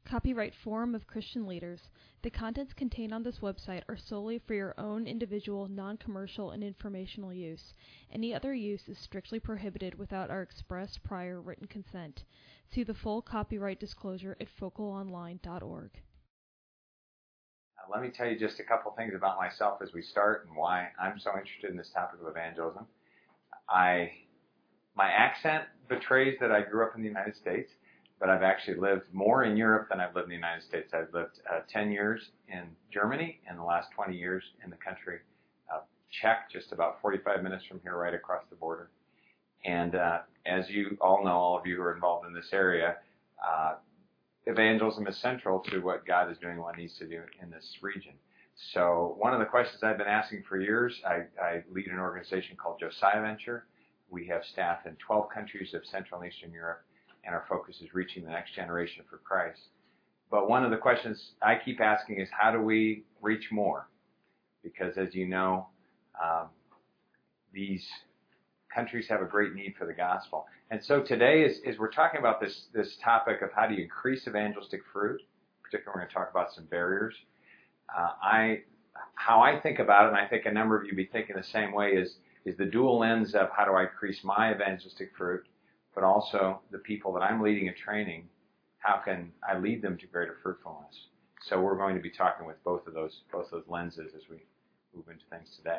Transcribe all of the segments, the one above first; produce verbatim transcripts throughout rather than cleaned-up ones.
Copyright Forum of Christian Leaders. The contents contained on this website are solely for your own individual, non-commercial, and informational use. Any other use is strictly prohibited without our express prior written consent. See the full copyright disclosure at focal online dot org. Uh, let me tell you just a couple things about myself as we start and why I'm so interested in this topic of evangelism. I, my accent betrays that I grew up in the United States, but I've actually lived more in Europe than I've lived in the United States. I've lived uh, ten years in Germany and the last twenty years in the country of Czech, just about forty-five minutes from here, right across the border. And uh, as you all know, all of you who are involved in this area, uh, evangelism is central to what God is doing and what He needs to do in this region. So one of the questions I've been asking for years, I, I lead an organization called Josiah Venture. We have staff in twelve countries of Central and Eastern Europe, and our focus is reaching the next generation for Christ. But one of the questions I keep asking is, how do we reach more? Because as you know, um, these countries have a great need for the gospel. And so today, is, is we're talking about this, this topic of how do you increase evangelistic fruit. Particularly, we're going to talk about some barriers. Uh, I, how I think about it, and I think a number of you be thinking the same way, is, is the dual lens of how do I increase my evangelistic fruit, but also the people that I'm leading and training, how can I lead them to greater fruitfulness? So we're going to be talking with both of those, both those lenses as we move into things today.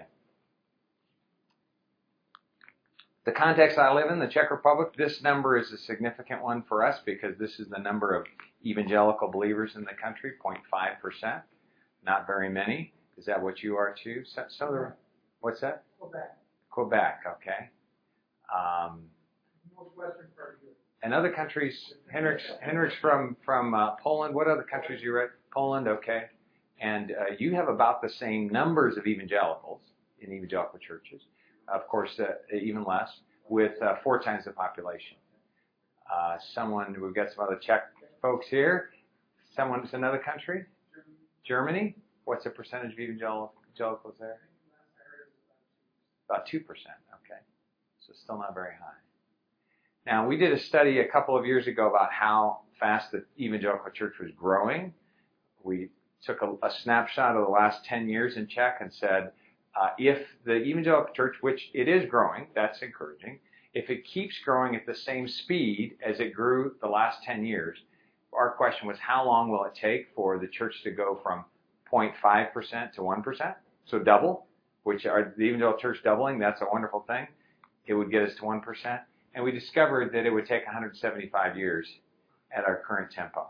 The context I live in, the Czech Republic, this number is a significant one for us because this is the number of evangelical believers in the country, zero point five percent. Not very many. Is that what you are too? So, so the, what's that? Quebec. Quebec, okay. Um, Most western part of Europe. and other countries, Henrik's, Henrik's from, from uh, Poland. What other countries you read? Poland, okay. And uh, you have about the same numbers of evangelicals in evangelical churches. Of course, uh, even less, with uh, four times the population. Uh, someone, we've got some other Czech folks here. Someone's another country? Germany. What's the percentage of evangelicals there? About two percent, okay. So still not very high. Now, we did a study a couple of years ago about how fast the evangelical church was growing. We took a, a snapshot of the last ten years in Czech and said, uh, if the evangelical church, which it is growing, that's encouraging, if it keeps growing at the same speed as it grew the last ten years, our question was, how long will it take for the church to go from zero point five percent to one percent? So double, which are the evangelical church doubling, that's a wonderful thing. It would get us to one percent. And we discovered that it would take one hundred seventy-five years at our current tempo.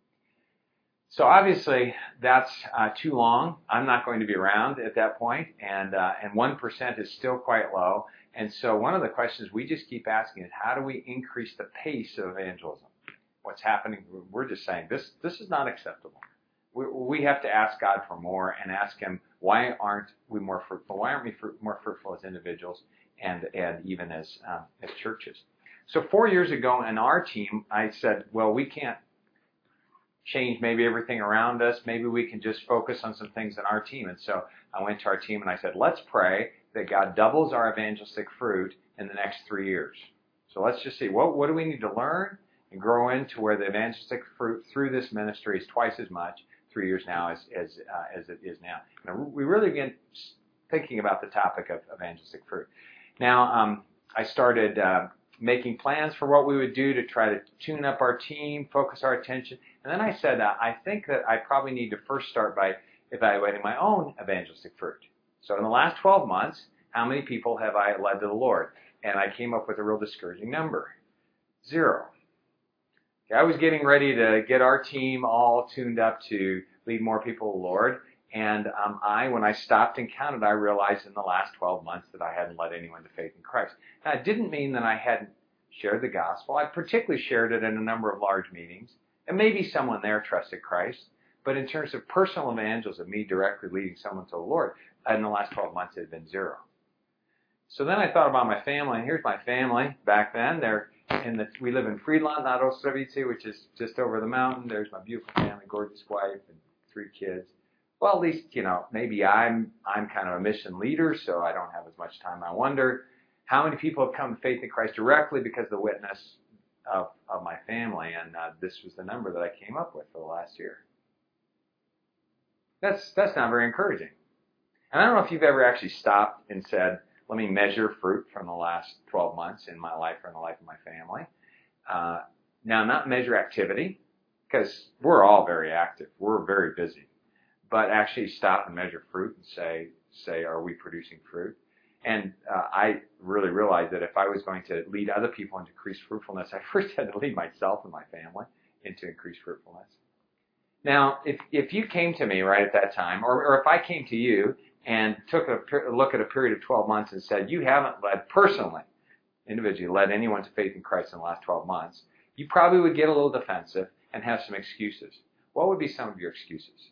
So obviously, that's uh, too long. I'm not going to be around at that point, and uh, and one percent is still quite low. And so one of the questions we just keep asking is, how do we increase the pace of evangelism? What's happening? We're just saying, this this is not acceptable. We, we have to ask God for more and ask Him, why aren't we more fruitful? Why aren't we fr- more fruitful as individuals and, and even as um, as churches? So four years ago in our team, I said, well, we can't change maybe everything around us. Maybe we can just focus on some things in our team. And so I went to our team and I said, let's pray that God doubles our evangelistic fruit in the next three years. So let's just see, what, what do we need to learn and grow into where the evangelistic fruit through this ministry is twice as much three years now as as, uh, as it is now. And we really began thinking about the topic of evangelistic fruit. Now, um, I started uh, making plans for what we would do to try to tune up our team, focus our attention. And then I said, uh, I think that I probably need to first start by evaluating my own evangelistic fruit. So in the last twelve months, how many people have I led to the Lord? And I came up with a real discouraging number. Zero. Okay, I was getting ready to get our team all tuned up to lead more people to the Lord. And um, I, when I stopped and counted, I realized in the last twelve months that I hadn't led anyone to faith in Christ. Now, it didn't mean that I hadn't shared the gospel. I particularly shared it in a number of large meetings. And maybe someone there trusted Christ. But in terms of personal evangelism, me directly leading someone to the Lord, in the last twelve months, it had been zero. So then I thought about my family, and here's my family back then. They're in the, we live in Friedland, not Ostrovice, which is just over the mountain. There's my beautiful family, gorgeous wife, and three kids. Well, at least, you know, maybe I'm I'm kind of a mission leader, so I don't have as much time. I wonder how many people have come to faith in Christ directly because of the witness of, of my family, and uh, this was the number that I came up with for the last year. That's that's not very encouraging. And I don't know if you've ever actually stopped and said, let me measure fruit from the last twelve months in my life or in the life of my family. Uh, now, not measure activity, because we're all very active. We're very busy. But actually stop and measure fruit and say, say, are we producing fruit? And uh, I really realized that if I was going to lead other people into increased fruitfulness, I first had to lead myself and my family into increased fruitfulness. Now, if if you came to me right at that time, or, or if I came to you and took a, a look at a period of twelve months and said, you haven't led personally, individually, led anyone to faith in Christ in the last twelve months, you probably would get a little defensive and have some excuses. What would be some of your excuses?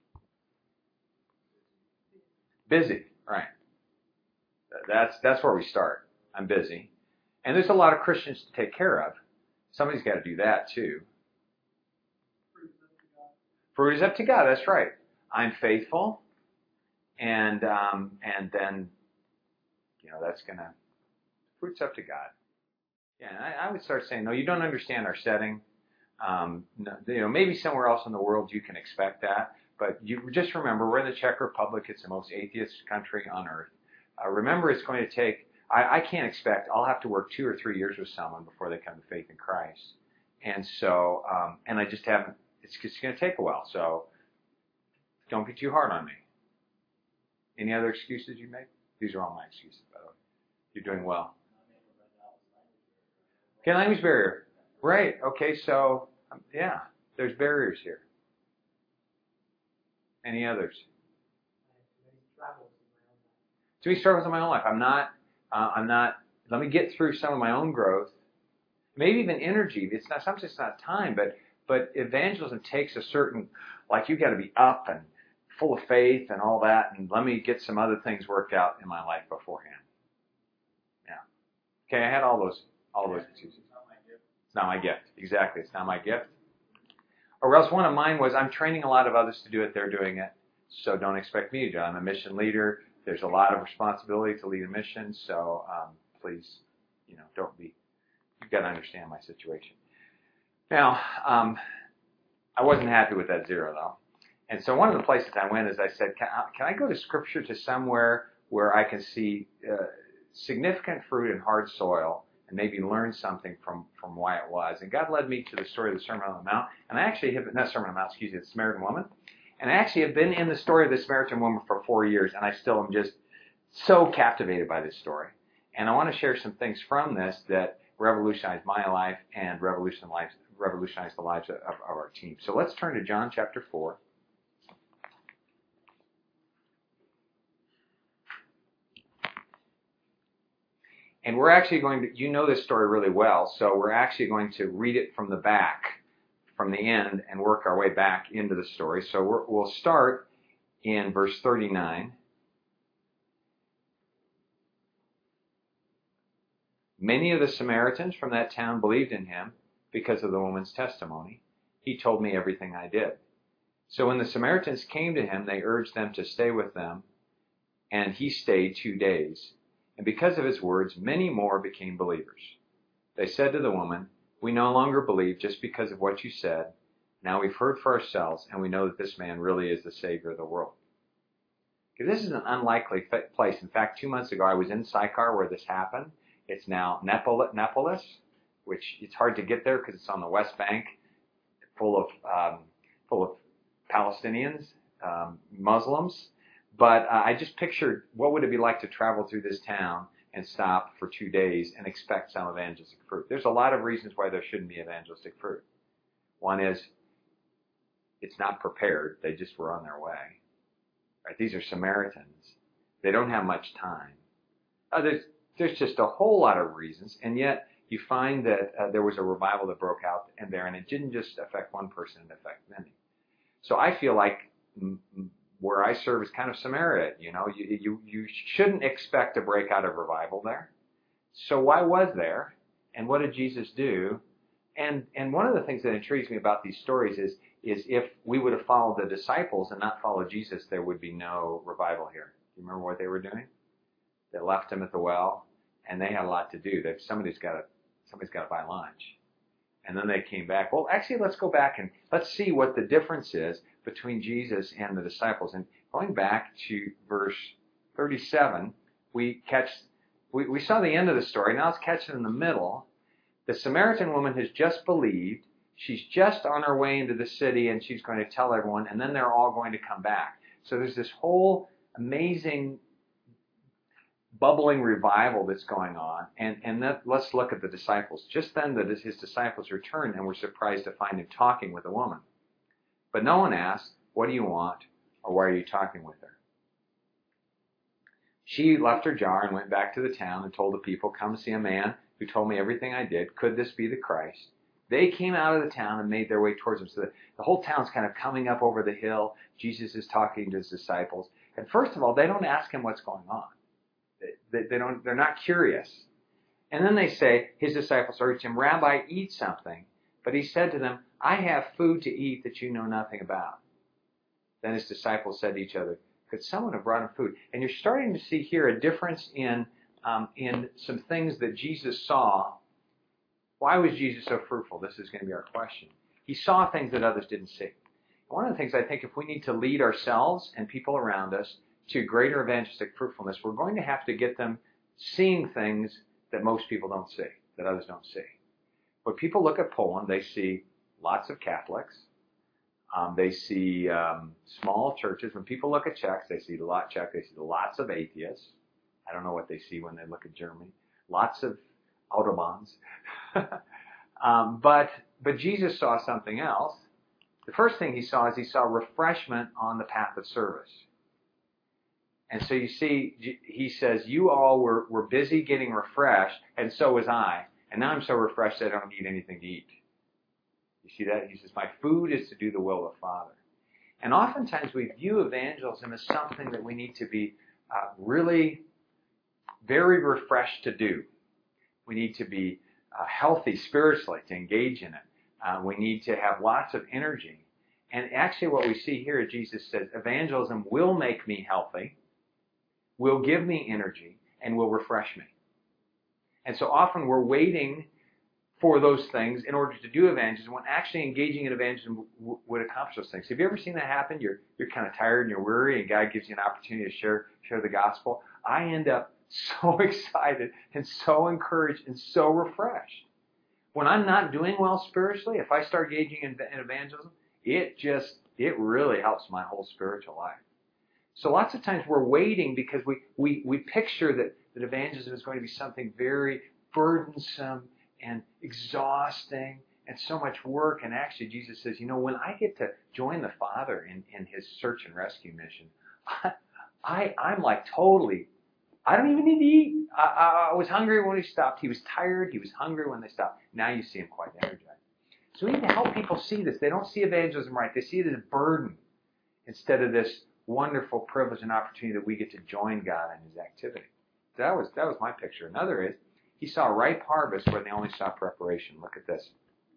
Busy, right. That's that's where we start. I'm busy. And there's a lot of Christians to take care of. Somebody's got to do that too. Fruit is up to God. That's right. I'm faithful, and um, and then, you know, that's gonna fruit's up to God. Yeah, and I, I would start saying, no, you don't understand our setting. Um, no, you know, maybe somewhere else in the world you can expect that, but you just remember we're in the Czech Republic. It's the most atheist country on earth. Uh, remember, it's going to take. I, I can't expect. I'll have to work two or three years with someone before they come to faith in Christ, and so um, and I just haven't. It's just going to take a while, so don't be too hard on me. Any other excuses you make? These are all my excuses, by the way. You're doing well. Okay, language barrier. Right. Okay, so, um, yeah, there's barriers here. Any others? Too many struggles in my own life. I'm not, uh, I'm not, let me get through some of my own growth. Maybe even energy. It's not, sometimes it's not time, but But evangelism takes a certain, like you got to be up and full of faith and all that, and let me get some other things worked out in my life beforehand. Yeah. Okay, I had all those, all those excuses. It's not my gift. Exactly, it's not my gift. Or else one of mine was, I'm training a lot of others to do it, they're doing it, so don't expect me to do it. I'm a mission leader. There's a lot of responsibility to lead a mission, so um, please, you know, don't be, you've got to understand my situation. Now, um, I wasn't happy with that zero, though. And so one of the places I went is I said, can I, can I go to Scripture to somewhere where I can see uh, significant fruit in hard soil and maybe learn something from, from why it was? And God led me to the story of the Sermon on the Mount. And I actually have, not Sermon on the Mount, excuse me, the Samaritan woman. And I actually have been in the story of the Samaritan woman for four years, and I still am just so captivated by this story. And I want to share some things from this that revolutionized my life and revolutionized revolutionize the lives of, of our team. So let's turn to John chapter four. And we're actually going to, you know this story really well, so we're actually going to read it from the back, from the end, and work our way back into the story. So we're, we'll start in verse thirty-nine. Many of the Samaritans from that town believed in him, because of the woman's testimony. He told me everything I did. So when the Samaritans came to him, they urged them to stay with them, and he stayed two days. And because of his words, many more became believers. They said to the woman, we no longer believe just because of what you said. Now we've heard for ourselves, and we know that this man really is the Savior of the world. Okay, this is an unlikely place. In fact, two months ago, I was in Sychar where this happened. It's now Neapolis, which it's hard to get there because it's on the West Bank, full of um, full of Palestinians, um, Muslims. But uh, I just pictured what would it be like to travel through this town and stop for two days and expect some evangelistic fruit. There's a lot of reasons why there shouldn't be evangelistic fruit. One is it's not prepared; they just were on their way. Right? These are Samaritans; they don't have much time. Uh, there's there's just a whole lot of reasons, and yet you find that uh, there was a revival that broke out in there, and it didn't just affect one person, it affected many. So I feel like m- m- where I serve is kind of Samaria. You know, you, you, you shouldn't expect a breakout of revival there. So why was there? And what did Jesus do? And and one of the things that intrigues me about these stories is, is if we would have followed the disciples and not followed Jesus, there would be no revival here. Do you remember what they were doing? They left him at the well, and they had a lot to do. That somebody's got to Somebody's got to buy lunch. And then they came back. Well, actually, let's go back and let's see what the difference is between Jesus and the disciples. And going back to verse thirty-seven, we catch, we, we saw the end of the story. Now let's catch it in the middle. The Samaritan woman has just believed. She's just on her way into the city, and she's going to tell everyone, and then they're all going to come back. So there's this whole amazing bubbling revival that's going on. And, and that, let's look at the disciples. Just then that his disciples returned and were surprised to find him talking with a woman. But no one asked, what do you want? Or why are you talking with her? She left her jar and went back to the town and told the people, come see a man who told me everything I did. Could this be the Christ? They came out of the town and made their way towards him. So the, the whole town's kind of coming up over the hill. Jesus is talking to his disciples. And first of all, they don't ask him what's going on. They, they don't, they're not curious. And then they say, his disciples urged him, Rabbi, eat something. But he said to them, I have food to eat that you know nothing about. Then his disciples said to each other, could someone have brought him food? And you're starting to see here a difference in, um, in some things that Jesus saw. Why was Jesus so fruitful? This is going to be our question. He saw things that others didn't see. One of the things I think if we need to lead ourselves and people around us to greater evangelistic fruitfulness, we're going to have to get them seeing things that most people don't see, that others don't see. When people look at Poland, they see lots of Catholics. Um, they see um, small churches. When people look at Czechs, they see a lot Czech. They see lots of atheists. I don't know what they see when they look at Germany. Lots of autobahns. um, but but Jesus saw something else. The first thing he saw is he saw refreshment on the path of service. And so you see, he says, you all were, were busy getting refreshed, and so was I. And now I'm so refreshed that I don't need anything to eat. You see that? He says, my food is to do the will of the Father. And oftentimes we view evangelism as something that we need to be uh, really very refreshed to do. We need to be uh, healthy spiritually to engage in it. Uh, we need to have lots of energy. And actually what we see here is Jesus says, evangelism will make me healthy, will give me energy, and will refresh me. And so often we're waiting for those things in order to do evangelism, when actually engaging in evangelism w- w- would accomplish those things. Have you ever seen that happen? You're you're kind of tired and you're weary, and God gives you an opportunity to share share the gospel. I end up so excited and so encouraged and so refreshed. When I'm not doing well spiritually, if I start engaging in, in evangelism, it just, it really helps my whole spiritual life. So lots of times we're waiting because we, we, we picture that, that evangelism is going to be something very burdensome and exhausting and so much work. And actually Jesus says, you know, when I get to join the Father in, in his search and rescue mission, I, I, I'm like totally, I don't even need to eat. I, I, I was hungry when he stopped. He was tired. He was hungry when they stopped. Now you see him quite energized. So we need to help people see this. They don't see evangelism right. They see it as a burden instead of this wonderful privilege and opportunity that we get to join God in his activity. So that was that was my picture. Another is, he saw a ripe harvest where they only saw preparation. Look at this.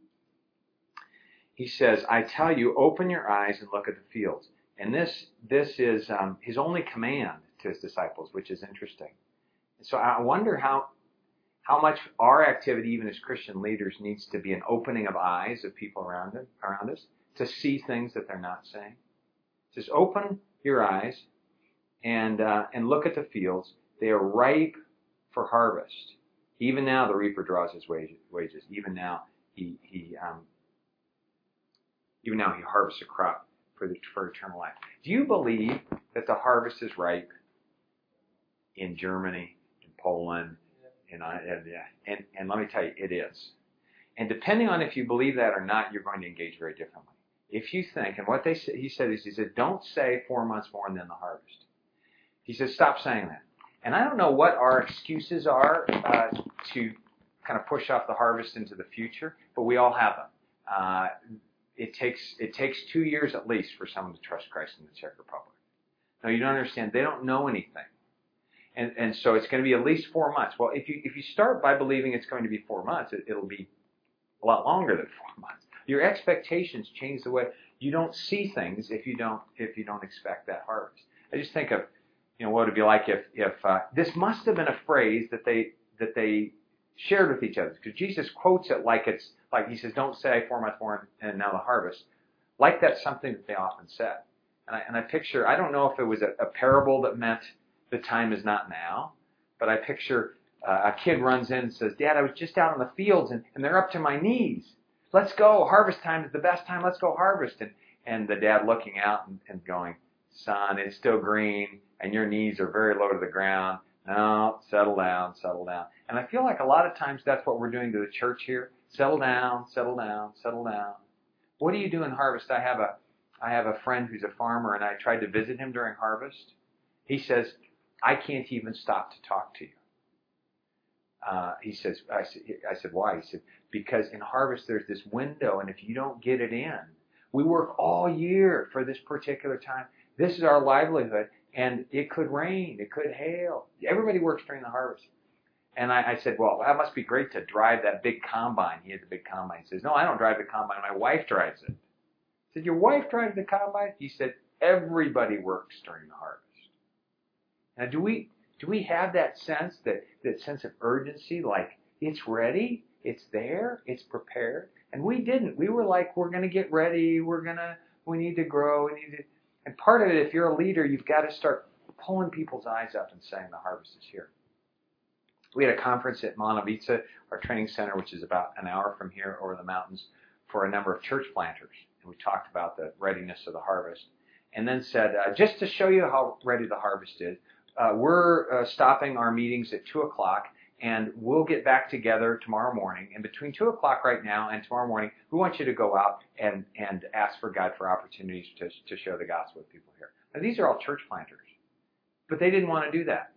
He says, I tell you, open your eyes and look at the fields. And this this is um, his only command to his disciples, which is interesting. So I wonder how how much our activity, even as Christian leaders, needs to be an opening of eyes of people around it, around us to see things that they're not seeing. Just open your eyes and uh, and look at the fields. They are ripe for harvest. Even now, the reaper draws his wages. Even now, he he um, even now he harvests a crop for the for eternal life. Do you believe that the harvest is ripe in Germany, in Poland, in uh, and and let me tell you, it is. And depending on if you believe that or not, you're going to engage very differently. If you think, and what they say, he said is, he said, don't say four months more and then the harvest. He says, stop saying that. And I don't know what our excuses are uh, to kind of push off the harvest into the future, but we all have them. Uh, it takes it takes two years at least for someone to trust Christ in the Czech Republic. No, you don't understand. They don't know anything. And and so it's going to be at least four months. Well, if you if you start by believing it's going to be four months, it, it'll be a lot longer than four months. Your expectations change the way you don't see things if you don't if you don't expect that harvest. I just think of, you know, what it'd be like if if uh, this must have been a phrase that they that they shared with each other. Because Jesus quotes it like it's, like he says, don't say four months more and now the harvest. Like that's something that they often said. And I, and I picture, I don't know if it was a, a parable that meant the time is not now, but I picture uh, a kid runs in and says, Dad, I was just out in the fields and, and they're up to my knees. Let's go. Harvest time is the best time. Let's go harvest. And, and the dad looking out and, and going, son, it's still green and your knees are very low to the ground. No, settle down, settle down. And I feel like a lot of times that's what we're doing to the church here. Settle down, settle down, settle down. What do you do in harvest? I have a, I have a friend who's a farmer and I tried to visit him during harvest. He says, I can't even stop to talk to you. Uh, he says, I said, I said, why? He said, because in harvest there's this window and if you don't get it in, we work all year for this particular time. This is our livelihood and it could rain, it could hail. Everybody works during the harvest. And I, I said, well, that must be great to drive that big combine. He had the big combine. He says, no, I don't drive the combine. My wife drives it. I said, your wife drives the combine? He said, everybody works during the harvest. Now, do we do we have that sense, that, that sense of urgency, like it's ready, it's there, it's prepared? And we didn't. We were like, we're going to get ready, we're going to, we need to grow, we need to. And part of it, if you're a leader, you've got to start pulling people's eyes up and saying the harvest is here. We had a conference at Monovica, our training center, which is about an hour from here over the mountains, for a number of church planters. And we talked about the readiness of the harvest. And then said, uh, just to show you how ready the harvest is, uh, we're uh, stopping our meetings at two o'clock, and we'll get back together tomorrow morning. And between two o'clock right now and tomorrow morning, we want you to go out and, and ask for God for opportunities to, to share the gospel with people here. Now, these are all church planters. But they didn't want to do that.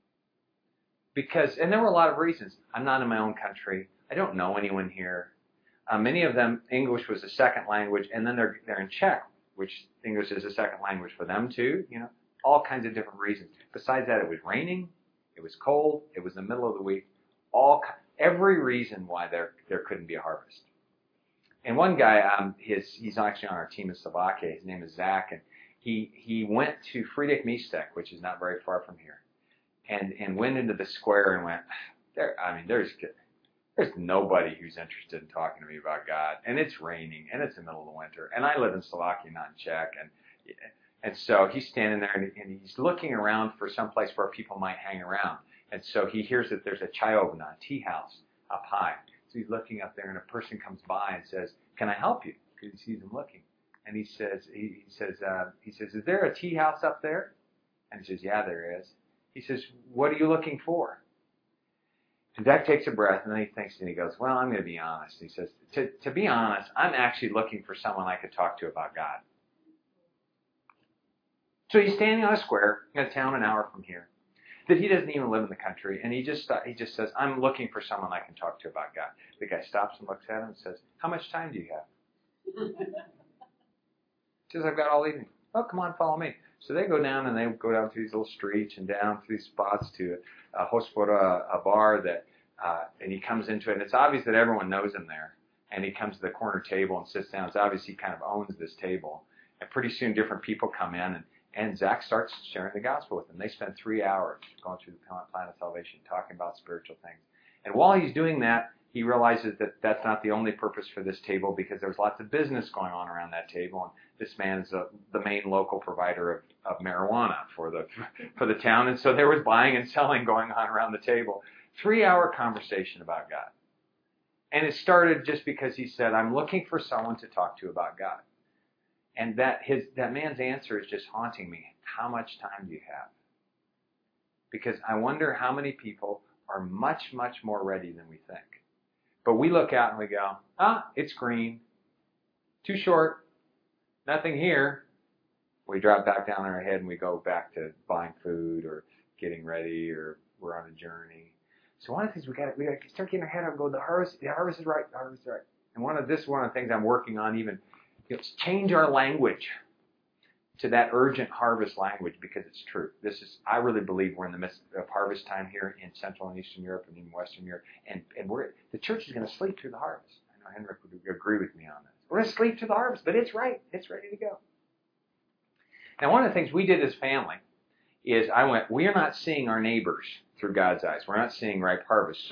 Because, and there were a lot of reasons. I'm not in my own country. I don't know anyone here. Uh, many of them, English was a second language, and then they're they're in Czech, which English is a second language for them too. You know, all kinds of different reasons. Besides that, it was raining, it was cold, it was the middle of the week. All every reason why there there couldn't be a harvest. And one guy, um, his he's actually on our team in Slovakia. His name is Zach, and he he went to Friedrich Mistek, which is not very far from here. And and went into the square and went, there. I mean, there's there's nobody who's interested in talking to me about God. And it's raining, and it's the middle of the winter. And I live in Slovakia, not in Czech. And and so he's standing there, and, and he's looking around for some place where people might hang around. And so he hears that there's a chayovna, a tea house up high. So he's looking up there, and a person comes by and says, "Can I help you?" Because he sees him looking. And he says, he, he says, uh, he says, "Is there a tea house up there?" And he says, "Yeah, there is." He says, "What are you looking for?" And Zach takes a breath, and then he thinks, and he goes, "Well, I'm going to be honest." He says, to, to be honest, I'm actually looking for someone I could talk to about God. So he's standing on a square in a town an hour from here that he doesn't even live in the country, and he just he just says, "I'm looking for someone I can talk to about God." The guy stops and looks at him and says, "How much time do you have?" He says, "I've got all evening." "Oh, come on, follow me." So they go down, and they go down through these little streets and down through these spots to a hospoda, a bar that, uh, and he comes into it, and it's obvious that everyone knows him there. And he comes to the corner table and sits down. It's obvious he kind of owns this table. And pretty soon different people come in, and, and Zach starts sharing the gospel with them. They spend three hours going through the plan of salvation, talking about spiritual things. And while he's doing that, he realizes that that's not the only purpose for this table, because there's lots of business going on around that table. And this man's uh, the main local provider of, of marijuana for the for the town. And so there was buying and selling going on around the table. Three-hour conversation about God. And it started just because he said, "I'm looking for someone to talk to about God." And that his that man's answer is just haunting me. How much time do you have? Because I wonder how many people are much, much more ready than we think. But we look out and we go, ah, it's green. Too short. Nothing here. We drop back down on our head and we go back to buying food or getting ready, or we're on a journey. So one of the things we got we got to start getting our head up and go, the harvest, the harvest is right, the harvest is right. And one of this is one of the things I'm working on, even, you know, change our language to that urgent harvest language, because it's true. This is, I really believe we're in the midst of harvest time here in Central and Eastern Europe and in Western Europe, and, and we're the church is going to sleep through the harvest. I know Henrik would agree with me on this. We're going to sleep through the harvest, but it's right. It's ready to go. Now, one of the things we did as family is I went, we are not seeing our neighbors through God's eyes. We're not seeing ripe harvest. So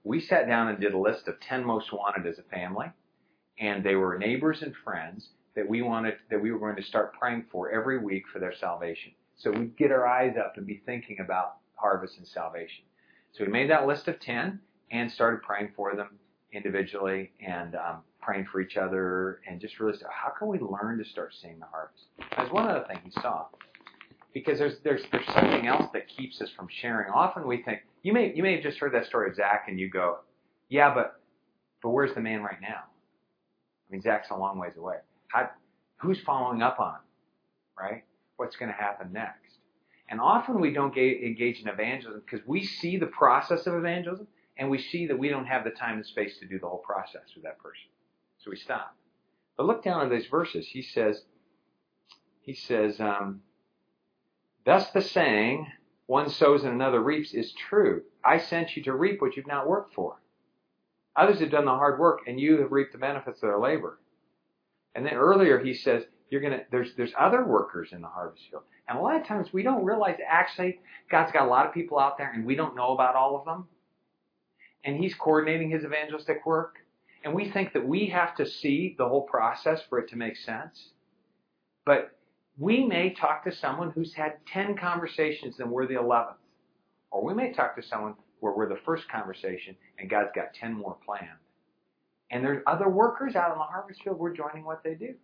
we sat down and did a list of ten most wanted as a family, and they were neighbors and friends that we wanted, that we were going to start praying for every week for their salvation. So we'd get our eyes up and be thinking about harvest and salvation. So we made that list of ten and started praying for them individually and um, praying for each other and just really started, how can we learn to start seeing the harvest? That's one other thing he saw. Because there's there's there's something else that keeps us from sharing. Often we think, you may you may have just heard that story of Zach and you go, yeah, but but where's the man right now? I mean, Zach's a long ways away. How, who's following up on him, right? What's going to happen next? And often we don't ga- engage in evangelism because we see the process of evangelism and we see that we don't have the time and space to do the whole process with that person. So we stop. But look down at these verses. He says, he says, um, thus the saying, one sows and another reaps, is true. I sent you to reap what you've not worked for. Others have done the hard work, and you have reaped the benefits of their labor. And then earlier he says, you're gonna. There's there's other workers in the harvest field, and a lot of times we don't realize actually God's got a lot of people out there, and we don't know about all of them. And He's coordinating His evangelistic work, and we think that we have to see the whole process for it to make sense. But we may talk to someone who's had ten conversations and we're the eleventh, or we may talk to someone where we're the first conversation and God's got ten more planned. And there's other workers out in the harvest field, we're joining what they do.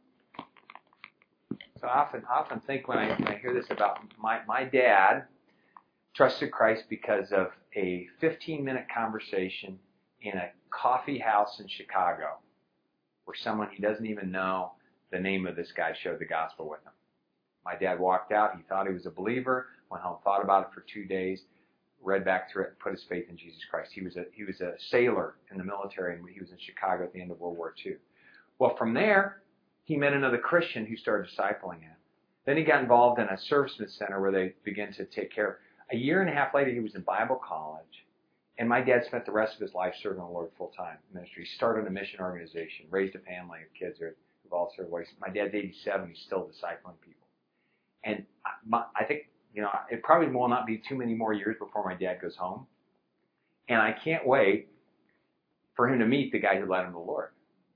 So I often, often think when I, when I hear this about my, my dad trusted Christ because of a fifteen-minute conversation in a coffee house in Chicago where someone he doesn't even know the name of this guy shared the gospel with him. My dad walked out. He thought he was a believer, went home, thought about it for two days, read back through it, and put his faith in Jesus Christ. He was a he was a sailor in the military, and he was in Chicago at the end of World War Two. Well, from there, he met another Christian who started discipling him. Then he got involved in a servicemen center where they began to take care of. A year and a half later, he was in Bible college, and my dad spent the rest of his life serving the Lord full-time ministry. He started a mission organization, raised a family of kids who've all served ways. My dad's eighty-seven. He's still discipling people. And my, I think, you know, it probably will not be too many more years before my dad goes home. And I can't wait for him to meet the guy who led him to the Lord.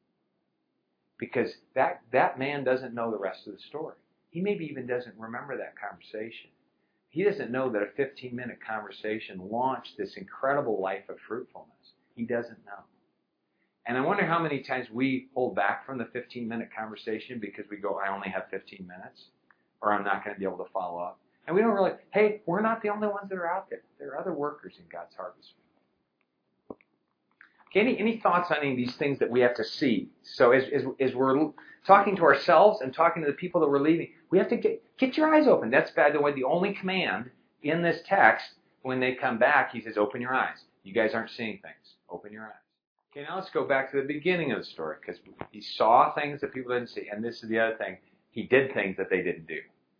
Because that, that man doesn't know the rest of the story. He maybe even doesn't remember that conversation. He doesn't know that a fifteen-minute conversation launched this incredible life of fruitfulness. He doesn't know. And I wonder how many times we hold back from the fifteen-minute conversation because we go, I only have fifteen minutes, or I'm not going to be able to follow up. And we don't really, hey, we're not the only ones that are out there. There are other workers in God's harvest field. Okay, any, any thoughts on any of these things that we have to see? So as, as, as we're talking to ourselves and talking to the people that we're leading, we have to get, get your eyes open. That's, by the way, the only command in this text. When they come back, he says, open your eyes. You guys aren't seeing things. Open your eyes. Okay, now let's go back to the beginning of the story, because he saw things that people didn't see. And this is the other thing. He did things that they didn't do.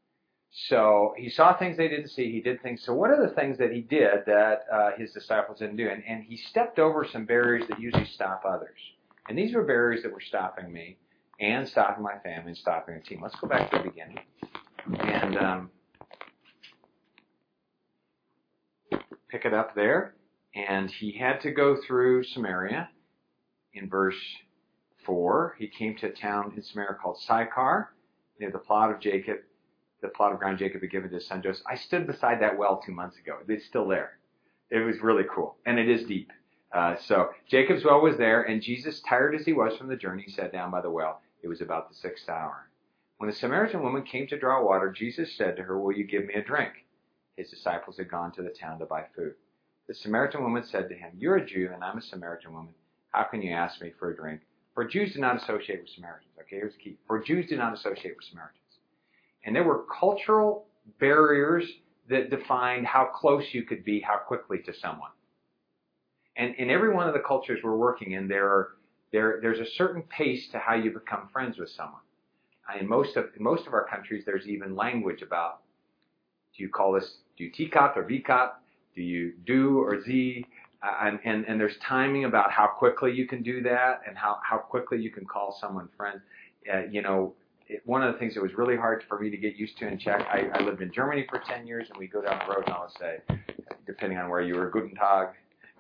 So he saw things they didn't see. He did things. So what are the things that he did that uh, his disciples didn't do? And, and he stepped over some barriers that usually stop others. And these were barriers that were stopping me and stopping my family and stopping the team. Let's go back to the beginning. And um, pick it up there. And he had to go through Samaria. In verse four, he came to a town in Samaria called Sychar, near the plot of Jacob, the plot of ground Jacob had given to his son Joseph. I stood beside that well two months ago. It's still there. It was really cool. And it is deep. Uh, so Jacob's well was there, and Jesus, tired as he was from the journey, sat down by the well. It was about the sixth hour. When the Samaritan woman came to draw water, Jesus said to her, will you give me a drink? His disciples had gone to the town to buy food. The Samaritan woman said to him, you're a Jew, and I'm a Samaritan woman. How can you ask me for a drink? For Jews do not associate with Samaritans. Okay, here's the key. For Jews do not associate with Samaritans. And there were cultural barriers that defined how close you could be, how quickly to someone. And in every one of the cultures we're working in, there are, there, there's a certain pace to how you become friends with someone. In most of in most of our countries, there's even language about, do you call this, do you tikat or vikat? Do you do or z? Uh, and, and, and there's timing about how quickly you can do that and how, how quickly you can call someone friend. Uh, you know, it, one of the things that was really hard for me to get used to and check, I, I lived in Germany for ten years, and we go down the road and I'll say, depending on where you were, Guten Tag,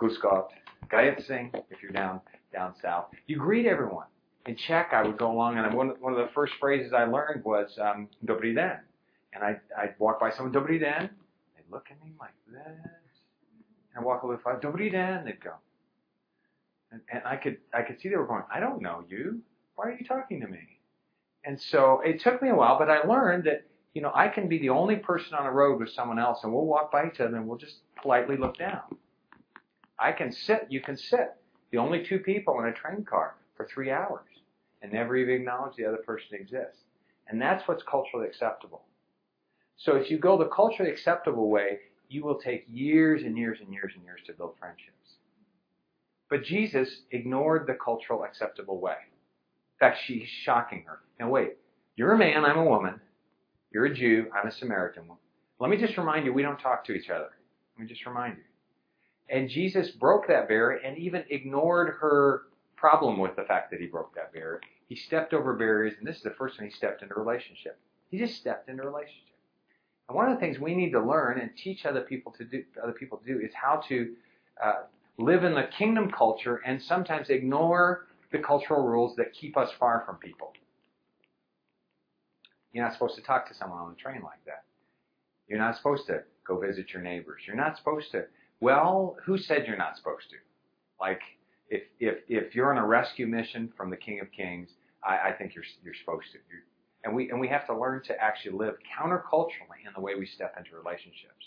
Grüß Gott, Grüezi, if you're down down south. You greet everyone. In Czech, I would go along, and one, one of the first phrases I learned was um, Dobrý den. And I'd, I'd walk by someone, Dobrý den. They'd look at me like this. And I'd walk a little farther, Dobrý den. They'd go. And, and I could I could see they were going, I don't know you. Why are you talking to me? And so it took me a while, but I learned that, you know, I can be the only person on a road with someone else, and we'll walk by each other, and we'll just politely look down. I can sit, you can sit, the only two people in a train car for three hours and never even acknowledge the other person exists. And that's what's culturally acceptable. So if you go the culturally acceptable way, you will take years and years and years and years to build friendships. But Jesus ignored the cultural acceptable way. In fact, she's shocking her. Now wait, you're a man, I'm a woman. You're a Jew, I'm a Samaritan. Let me just remind you, we don't talk to each other. Let me just remind you. And Jesus broke that barrier and even ignored her problem with the fact that he broke that barrier. He stepped over barriers, and this is the first time he stepped into a relationship. He just stepped into a relationship. And one of the things we need to learn and teach other people to do, other people to do is how to uh, live in the kingdom culture and sometimes ignore the cultural rules that keep us far from people. You're not supposed to talk to someone on the train like that. You're not supposed to go visit your neighbors. You're not supposed to. Well, who said you're not supposed to? Like, if if if you're on a rescue mission from the King of Kings, I, I think you're you're supposed to. You're, and we and we have to learn to actually live counterculturally in the way we step into relationships.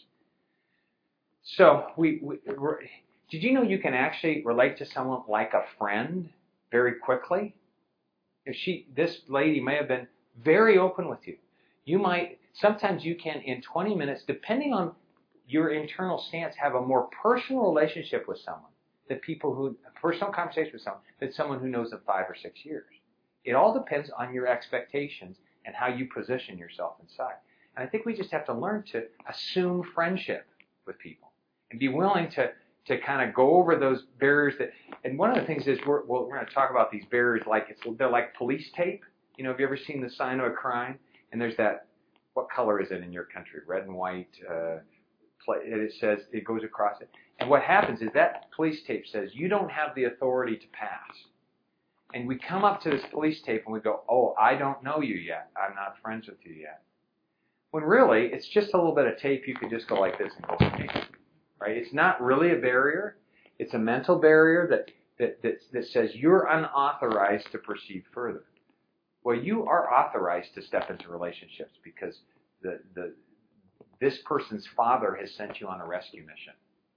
So we, we we're, did you know you can actually relate to someone like a friend very quickly? If she this lady may have been very open with you. You might sometimes you can in twenty minutes, depending on your internal stance, have a more personal relationship with someone than people who, a personal conversation with someone, than someone who knows them five or six years. It all depends on your expectations and how you position yourself inside. And I think we just have to learn to assume friendship with people and be willing to, to kind of go over those barriers that, and one of the things is we're, well, we're going to talk about these barriers like it's, they're like police tape. You know, have you ever seen the sign of a crime? And there's that, what color is it in your country? Red and white, uh, it says, it goes across it. And what happens is that police tape says, you don't have the authority to pass. And we come up to this police tape and we go, oh, I don't know you yet. I'm not friends with you yet. When really, it's just a little bit of tape. You could just go like this and go for me. Right? It's not really a barrier. It's a mental barrier that, that, that, that says you're unauthorized to proceed further. Well, you are authorized to step into relationships because the, the this person's father has sent you on a rescue mission.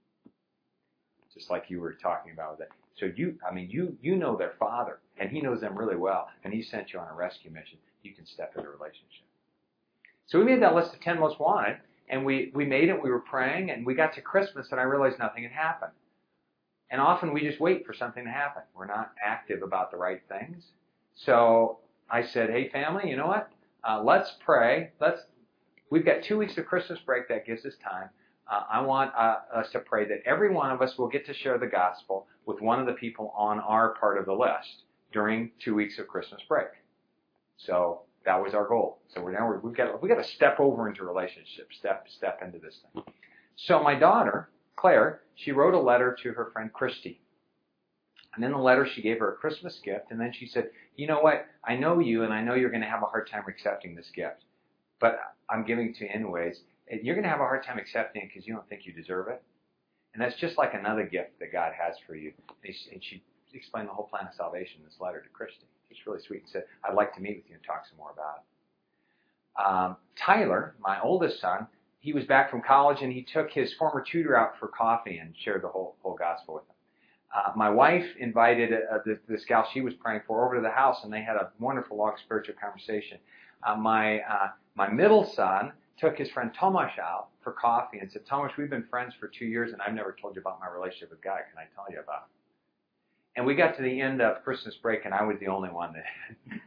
Just like you were talking about that. So you, I mean, you you know their father, and he knows them really well, and he sent you on a rescue mission. You can step into a relationship. So we made that list of ten most wanted, and we, we made it, we were praying, and we got to Christmas, and I realized nothing had happened. And often we just wait for something to happen. We're not active about the right things. So I said, hey, family, you know what? Uh, let's pray. Let's. We've got two weeks of Christmas break. That gives us time. Uh, I want uh, us to pray that every one of us will get to share the gospel with one of the people on our part of the list during two weeks of Christmas break. So that was our goal. So we're now we've got we got to step over into relationships, step step into this thing. So my daughter Claire, she wrote a letter to her friend Christy, and in the letter she gave her a Christmas gift, and then she said, "You know what? I know you, and I know you're going to have a hard time accepting this gift, but I'm giving it to you anyways. You're going to have a hard time accepting it because you don't think you deserve it. And that's just like another gift that God has for you." And she explained the whole plan of salvation in this letter to Christy. It's really sweet. And said, "I'd like to meet with you and talk some more about it." Um, Tyler, my oldest son, he was back from college, and he took his former tutor out for coffee and shared the whole whole gospel with him. Uh, my wife invited uh, this, this gal she was praying for over to the house, and they had a wonderful, long spiritual conversation. Uh, my uh, my middle son took his friend Tomasz out for coffee and said, "Tomasz, we've been friends for two years, and I've never told you about my relationship with God. Can I tell you about it?" And we got to the end of Christmas break, and I was the only one that...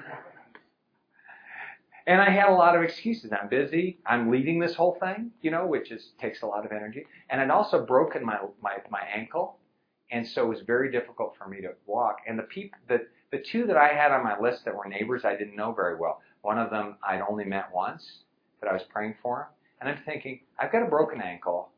And I had a lot of excuses. I'm busy. I'm leading this whole thing, you know, which is takes a lot of energy. And I'd also broken my my, my ankle, and so it was very difficult for me to walk. And the people, the the two that I had on my list that were neighbors, I didn't know very well. One of them I'd only met once, but I was praying for him. And I'm thinking, I've got a broken ankle.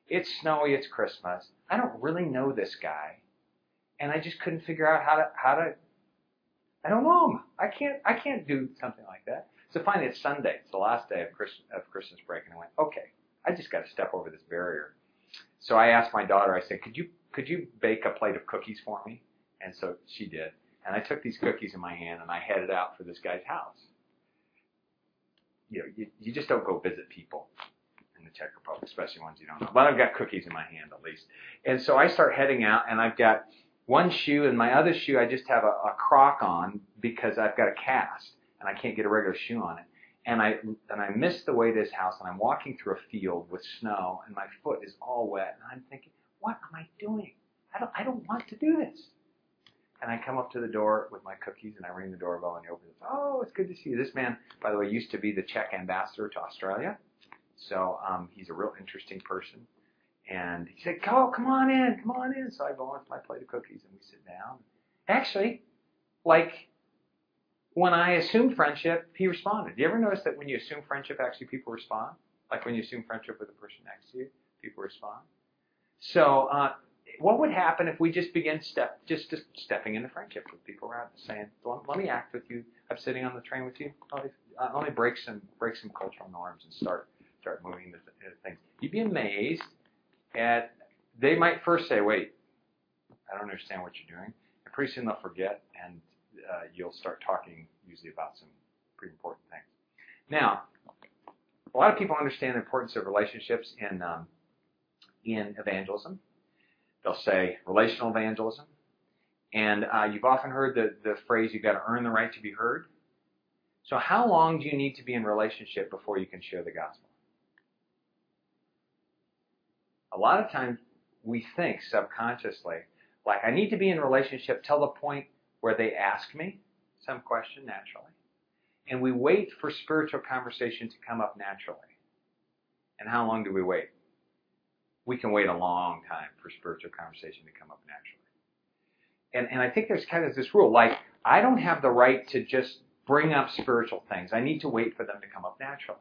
It's snowy. It's Christmas. I don't really know this guy, and I just couldn't figure out how to how to. I don't know him. I can't. I can't do something like that. So finally, it's Sunday. It's the last day of Christmas, of Christmas break, and I went, okay, I just got to step over this barrier. So I asked my daughter. I said, could you could you bake a plate of cookies for me? And so she did. And I took these cookies in my hand and I headed out for this guy's house. You know, you, you just don't go visit people in the Czech Republic, especially ones you don't know. But I've got cookies in my hand at least. And so I start heading out, and I've got one shoe, and my other shoe I just have a, a croc on because I've got a cast and I can't get a regular shoe on it. And I and I missed the way to his house, and I'm walking through a field with snow, and my foot is all wet, and I'm thinking, what am I doing? I don't I don't want to do this. And I come up to the door with my cookies, and I ring the doorbell, and he opens it. Oh, it's good to see you. This man, by the way, used to be the Czech ambassador to Australia. So um, he's a real interesting person. And he said, "Oh, come on in, come on in." So I go on with my plate of cookies, and we sit down. Actually, like when I assumed friendship, he responded. Do you ever notice that when you assume friendship, actually people respond? Like when you assume friendship with the person next to you, people respond. So uh, what would happen if we just began step, just, just stepping into friendship with people rather than saying, let me act with you. I'm sitting on the train with you. Let me, uh, let me break some break some cultural norms and start start moving into, into things. You'd be amazed at, they might first say, wait, I don't understand what you're doing. And pretty soon they'll forget, and uh, you'll start talking usually about some pretty important things. Now, a lot of people understand the importance of relationships in um, in evangelism. They'll say relational evangelism. And uh, you've often heard the, the phrase, you've got to earn the right to be heard. So how long do you need to be in relationship before you can share the gospel? A lot of times we think subconsciously, like I need to be in a relationship till the point where they ask me some question naturally. And we wait for spiritual conversation to come up naturally. And how long do we wait? We can wait a long time for spiritual conversation to come up naturally. And and I think there's kind of this rule, like, I don't have the right to just bring up spiritual things. I need to wait for them to come up naturally.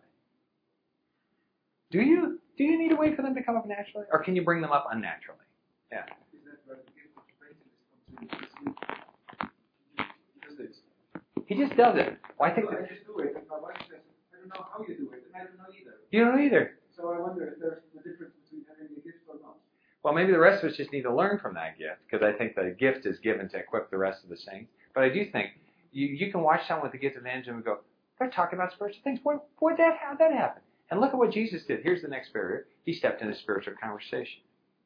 Do you? Do you need to wait for them to come up naturally? Or can you bring them up unnaturally? Yeah. Is that where the gift of faith comes in? He does this. He just does it. Well, I think No, that, I just do it. And my wife says, I don't know how you do it, and I don't know either. you don't either. So I wonder if there's a difference between having a gift or not. Well, maybe the rest of us just need to learn from that gift, because I think the gift is given to equip the rest of the saints. But I do think you, you can watch someone with the gift of evangelism and go, they're talking about spiritual things. Boy, boy, that, how'd that happen? And look at what Jesus did. Here's the next barrier. He stepped into spiritual conversation.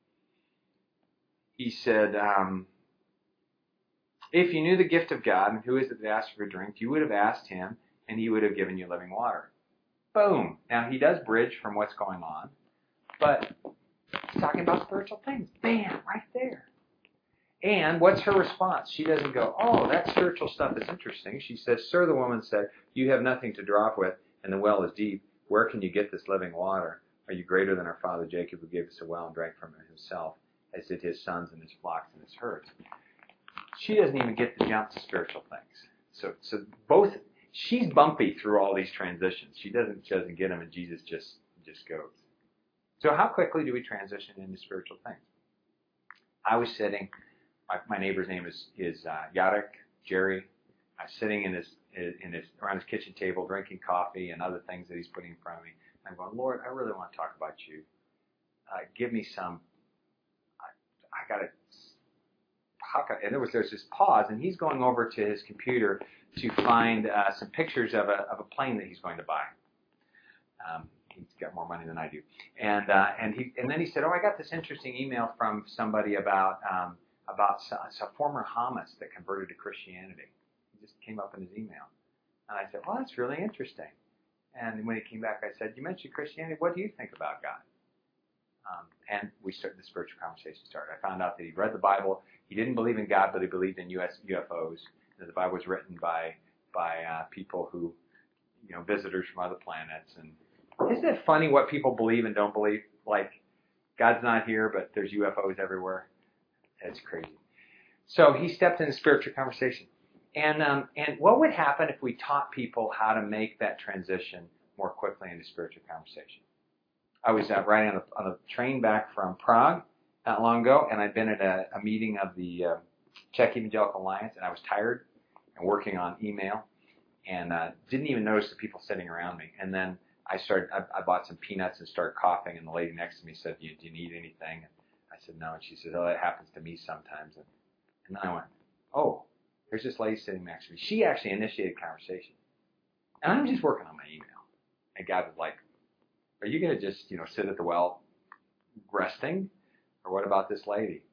He said, um, if you knew the gift of God, and who is it that asks for a drink, you would have asked him, and he would have given you living water. Boom. Now, he does bridge from what's going on, but he's talking about spiritual things. Bam, right there. And what's her response? She doesn't go, oh, that spiritual stuff is interesting. She says, sir, the woman said, you have nothing to draw with, and the well is deep. Where can you get this living water? Are you greater than our father Jacob, who gave us a well and drank from it himself, as did his sons and his flocks and his herds? She doesn't even get to jump to spiritual things. So, so both, she's bumpy through all these transitions. She doesn't, she doesn't get them, and Jesus just, just goes. So how quickly do we transition into spiritual things? I was sitting, my, my neighbor's name is, is uh, Yarek, Jerry. I was sitting in his, in his, around his kitchen table drinking coffee and other things that he's putting in front of me. I'm going, Lord, I really want to talk about you. Uh, give me some, I, I got to, and there was there's this pause, and he's going over to his computer to find uh, some pictures of a of a plane that he's going to buy. Um, he's got more money than I do, and uh, and he and then he said, "Oh, I got this interesting email from somebody about um, about a former Hamas that converted to Christianity." It just came up in his email, and I said, "Well, that's really interesting." And when he came back, I said, "You mentioned Christianity. What do you think about God?" Um, and we started the spiritual conversation started. I found out that he read the Bible. He didn't believe in God, but he believed in U S U F Os. That the Bible was written by by uh, people who, you know, visitors from other planets. And isn't it funny what people believe and don't believe? Like, God's not here, but there's U F Os everywhere. It's crazy. So he stepped into spiritual conversation. And um, and what would happen if we taught people how to make that transition more quickly into spiritual conversation? I was uh, riding on the, on the train back from Prague not long ago, and I'd been at a, a meeting of the uh, Czech Evangelical Alliance, and I was tired and working on email, and uh, didn't even notice the people sitting around me. And then I started. I, I bought some peanuts and started coughing, and the lady next to me said, "Do you, do you need anything?" And I said, "No." And she said, "Oh, that happens to me sometimes." And, and then I went, "Oh, there's this lady sitting next to me." She actually initiated conversation, and I'm just working on my email. And God was like, "Are you going to just, you know, sit at the well resting? Or what about this lady?"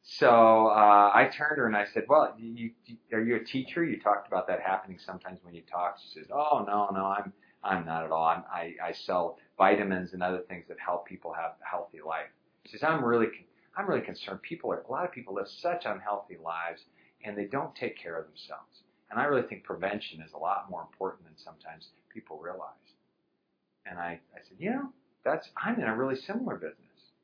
So uh, I turned to her and I said, "Well, you, you, are you a teacher? You talked about that happening sometimes when you talk." She says, "Oh, no, no, I'm I'm not at all. I'm, I, I sell vitamins and other things that help people have a healthy life." She says, I'm really I'm really concerned. People are, a lot of people live such unhealthy lives and they don't take care of themselves. And I really think prevention is a lot more important than sometimes people realize. And I, I said, you know, that's I'm in a really similar business.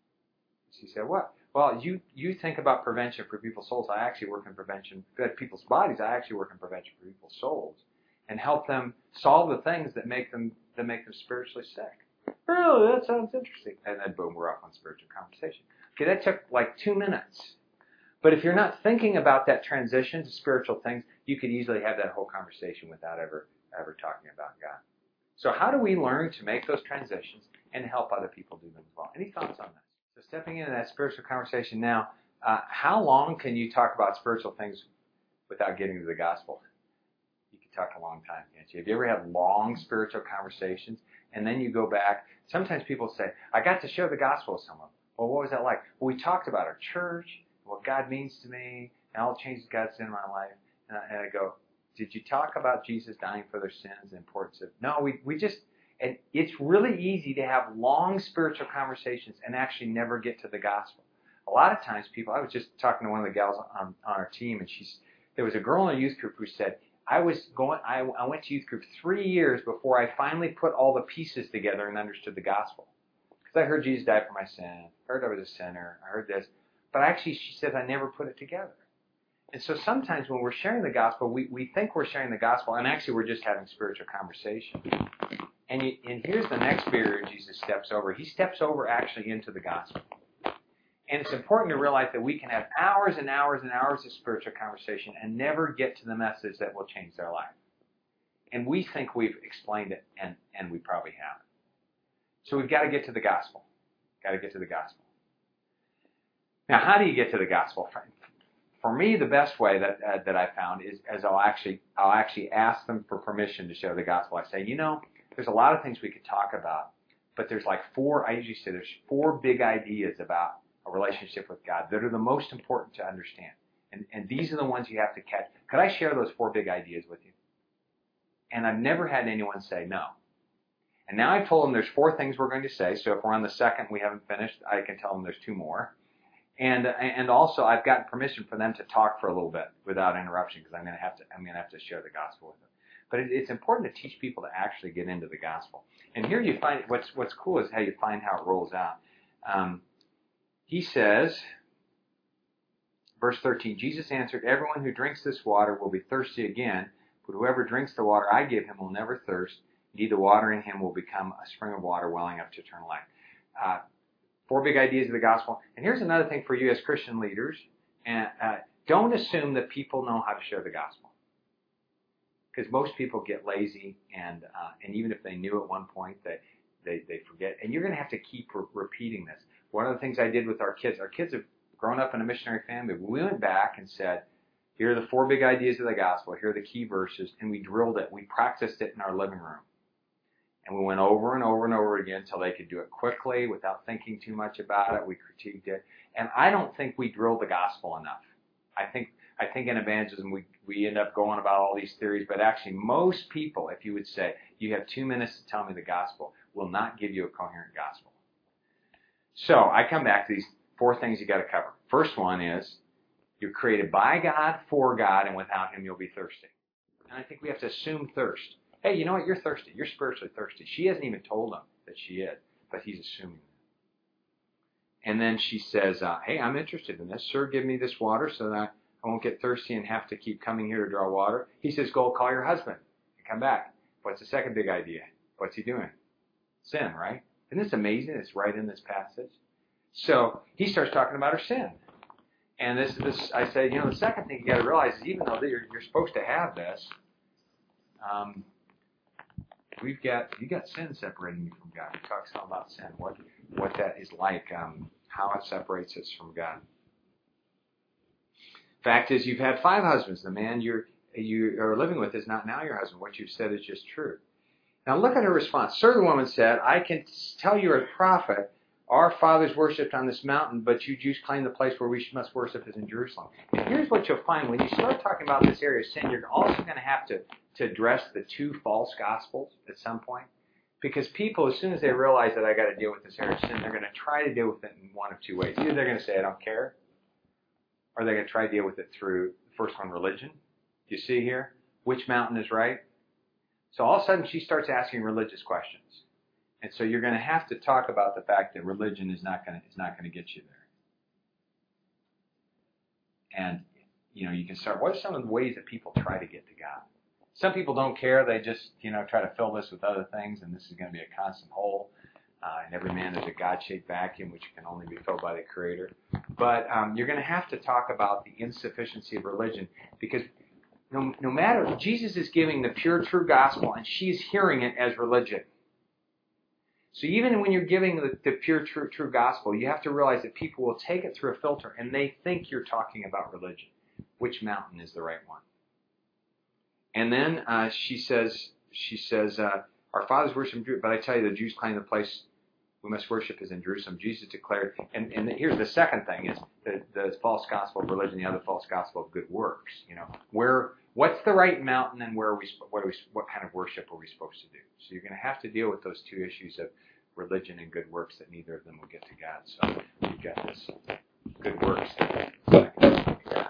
She said, what? Well, you, you think about prevention for people's souls. I actually work in prevention for people's bodies. I actually work in prevention for people's souls and help them solve the things that make them that make them spiritually sick. Really, that sounds interesting. And then boom, we're off on spiritual conversation. Okay, that took like two minutes. But if you're not thinking about that transition to spiritual things, you could easily have that whole conversation without ever ever talking about God. So how do we learn to make those transitions and help other people do them as well? Any thoughts on that? So stepping into that spiritual conversation now, uh, how long can you talk about spiritual things without getting to the gospel? You can talk a long time, can't you? Have you ever had long spiritual conversations and then you go back? Sometimes people say, I got to share the gospel with someone. Well, what was that like? Well, we talked about our church, what God means to me, and all the changes God's in my life. And I, and I go, did you talk about Jesus dying for their sins and the importance of... No, we, we just... And it's really easy to have long spiritual conversations and actually never get to the gospel. A lot of times people... I was just talking to one of the gals on, on our team, and she's... There was a girl in a youth group who said, I was going... I, I went to youth group three years before I finally put all the pieces together and understood the gospel. Because I heard Jesus died for my sin. I heard I was a sinner. I heard this. But actually, she says, I never put it together. And so sometimes when we're sharing the gospel, we, we think we're sharing the gospel, and actually we're just having spiritual conversation. And, you, and here's the next barrier Jesus steps over. He steps over actually into the gospel. And it's important to realize that we can have hours and hours and hours of spiritual conversation and never get to the message that will change their life. And we think we've explained it, and, and we probably haven't. So we've got to get to the gospel. Got to get to the gospel. Now, how do you get to the gospel? For me, the best way that uh, that I found is as I'll actually I'll actually ask them for permission to share the gospel. I say, you know, there's a lot of things we could talk about, but there's like four. I usually say there's four big ideas about a relationship with God that are the most important to understand, and and these are the ones you have to catch. Could I share those four big ideas with you? And I've never had anyone say no. And now I've told them there's four things we're going to say. So if we're on the second, we haven't finished, I can tell them there's two more. And and also I've gotten permission for them to talk for a little bit without interruption because I'm going to have to I'm going to have to share the gospel with them. But it, it's important to teach people to actually get into the gospel. And here you find what's what's cool is how you find how it rolls out. Um, he says, verse thirteen, Jesus answered, "Everyone who drinks this water will be thirsty again, but whoever drinks the water I give him will never thirst. Indeed, the water in him will become a spring of water welling up to eternal life." Uh, Four big ideas of the gospel. And here's another thing for you as Christian leaders. And uh, don't assume that people know how to share the gospel. Because most people get lazy, and uh, and even if they knew at one point, they, they, they forget. And you're going to have to keep re- repeating this. One of the things I did with our kids, our kids have grown up in a missionary family. We went back and said, here are the four big ideas of the gospel. Here are the key verses. And we drilled it. We practiced it in our living room. And we went over and over and over again until they could do it quickly without thinking too much about it. We critiqued it. And I don't think we drilled the gospel enough. I think I think in evangelism we, we end up going about all these theories, but actually most people, if you would say, you have two minutes to tell me the gospel, will not give you a coherent gospel. So I come back to these four things you got to cover. First one is you're created by God, for God, and without Him you'll be thirsty. And I think we have to assume thirst. Hey, you know what? You're thirsty. You're spiritually thirsty. She hasn't even told him that she is, but he's assuming that. And then she says, uh, hey, I'm interested in this. Sir, give me this water so that I won't get thirsty and have to keep coming here to draw water. He says, go call your husband and come back. What's the second big idea? What's he doing? Sin, right? Isn't this amazing? It's right in this passage. So he starts talking about her sin. And this, this, I said, you know, the second thing you got to realize is even though you're, you're supposed to have this, um, we've got you got sin separating you from God. He talks all about sin, what what that is like, um, how it separates us from God. Fact is, you've had five husbands. The man you're you are living with is not now your husband. What you've said is just true. Now look at her response. Sir, the woman said, I can tell you're a prophet. Our fathers worshipped on this mountain, but you Jews claim the place where we must worship is in Jerusalem. And here's what you'll find. When you start talking about this area of sin, you're also going to have to, to address the two false gospels at some point. Because people, as soon as they realize that I got to deal with this area of sin, they're going to try to deal with it in one of two ways. Either they're going to say, I don't care, or they're going to try to deal with it through, the first one, religion. Do you see here? Which mountain is right? So all of a sudden she starts asking religious questions. And so you're going to have to talk about the fact that religion is not going to is not going to get you there. And you know, you can start. What are some of the ways that people try to get to God? Some people don't care. They just you know try to fill this with other things, and this is going to be a constant hole. Uh, and every man is a God-shaped vacuum, which can only be filled by the Creator. But um, you're going to have to talk about the insufficiency of religion, because no, no matter Jesus is giving the pure, true gospel, and she's hearing it as religion. So even when you're giving the, the pure, true, true gospel, you have to realize that people will take it through a filter, and they think you're talking about religion. Which mountain is the right one? And then uh, she says, she says, uh, our fathers worship in Jerusalem, but I tell you, the Jews claim the place we must worship is in Jerusalem. Jesus declared, and, and here's the second thing: is the, the false gospel of religion, the other false gospel of good works. You know, where what's the right mountain, and where are we? What are we? What kind of worship are we supposed to do? So you're going to have to deal with those two issues of religion and good works, that neither of them will get to God. So you've got this good works that get to God.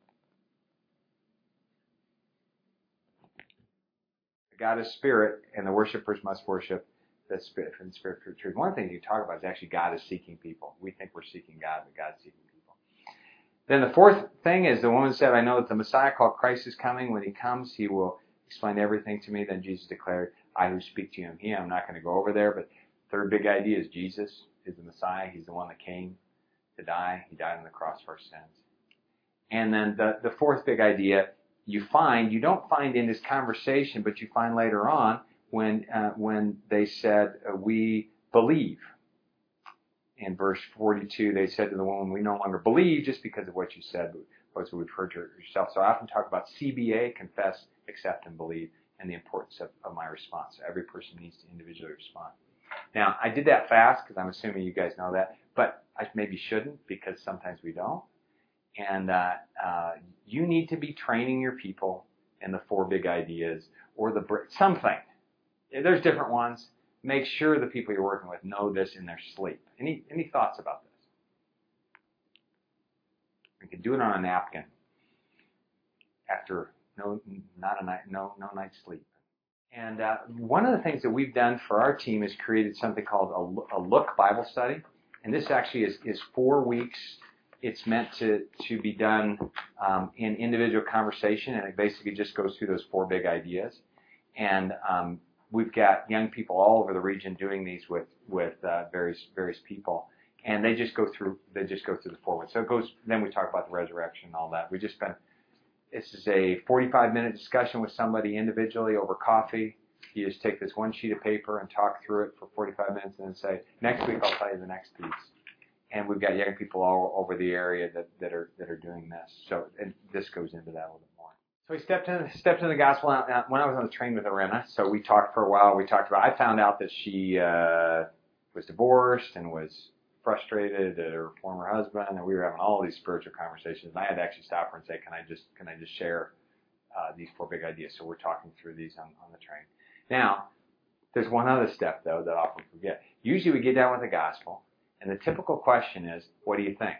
God is spirit, and the worshipers must worship the spirit from the spirit of truth. One of the things you talk about is actually God is seeking people. We think we're seeking God, but God's seeking people. Then the fourth thing is the woman said, I know that the Messiah called Christ is coming. When he comes, he will explain everything to me. Then Jesus declared, I who speak to you am he. I'm not going to go over there, but third big idea is Jesus is the Messiah. He's the one that came to die. He died on the cross for our sins. And then the, the fourth big idea you find, you don't find in this conversation, but you find later on when uh, when they said, uh, we believe. In verse forty-two, they said to the woman, we no longer believe just because of what you said, but because we've heard yourself. So I often talk about C B A, confess, accept, and believe, and the importance of, of my response. So every person needs to individually respond. Now, I did that fast because I'm assuming you guys know that, but I maybe shouldn't, because sometimes we don't. And uh, uh, you need to be training your people in the four big ideas, or the something. There's different ones. Make sure the people you're working with know this in their sleep. Any any thoughts about this? You can do it on a napkin after no not a night no no night's sleep. And uh, one of the things that we've done for our team is created something called a, a Look Bible Study, and this actually is is four weeks. It's meant to to be done um, in individual conversation, and it basically just goes through those four big ideas. And um, we've got young people all over the region doing these with with uh, various various people, and they just go through they just go through the four ones. So it goes. Then we talk about the resurrection and all that. We just spent. This is a forty-five minute discussion with somebody individually over coffee. You just take this one sheet of paper and talk through it for forty-five minutes, and then say, next week I'll tell you the next piece. And we've got young people all over the area that, that are that are doing this. So and this goes into that a little bit more. So we stepped in stepped in the gospel when I was on the train with Arena. So we talked for a while. We talked about. I found out that she uh, was divorced and was frustrated at her former husband, and we were having all these spiritual conversations. And I had to actually stop her and say, "Can I just can I just share uh, these four big ideas?" So we're talking through these on, on the train. Now, there's one other step though that I often forget. Usually we get down with the gospel. And the typical question is, what do you think?